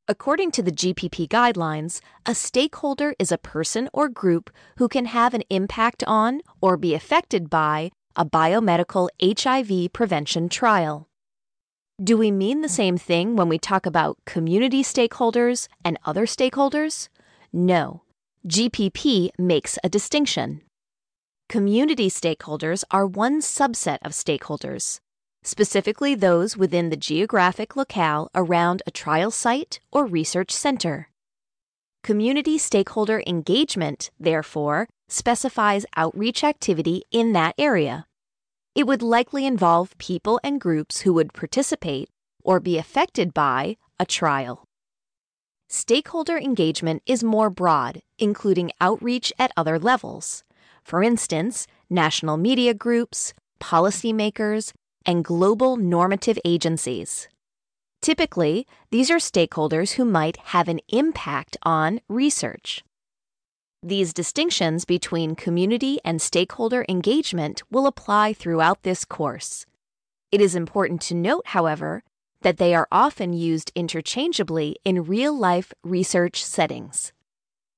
According to the GPP guidelines, a stakeholder is a person or group who can have an impact on or be affected by a biomedical HIV prevention trial. Do we mean the same thing when we talk about community stakeholders and other stakeholders? No. GPP makes a distinction. Community stakeholders are one subset of stakeholders, specifically those within the geographic locale around a trial site or research center. Community stakeholder engagement, therefore, specifies outreach activity in that area. It would likely involve people and groups who would participate or be affected by a trial. Stakeholder engagement is more broad, including outreach at other levels. For instance, national media groups, policymakers, and global normative agencies. Typically, these are stakeholders who might have an impact on research. These distinctions between community and stakeholder engagement will apply throughout this course. It is important to note, however, that they are often used interchangeably in real-life research settings.